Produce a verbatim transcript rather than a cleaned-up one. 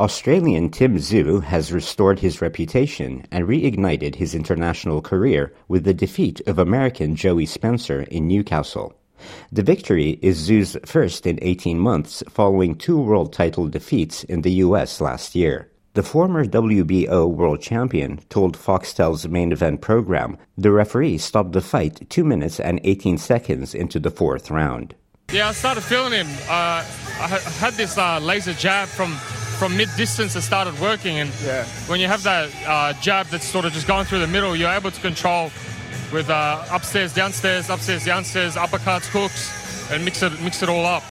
Australian Tim Tszyu has restored his reputation and reignited his international career with the defeat of American Joey Spencer in Newcastle. The victory is Tszyu's first in eighteen months following two world title defeats in the U S last year. The former W B O world champion told Foxtel's main event program the referee stopped the fight two minutes and eighteen seconds into the fourth round. Yeah, I started feeling him. Uh, I had this uh, laser jab from, from mid-distance that started working, and yeah. when you have that uh, jab that's sort of just going through the middle, you're able to control with uh, upstairs, downstairs, upstairs, downstairs, uppercuts, hooks, and mix it mix it all up.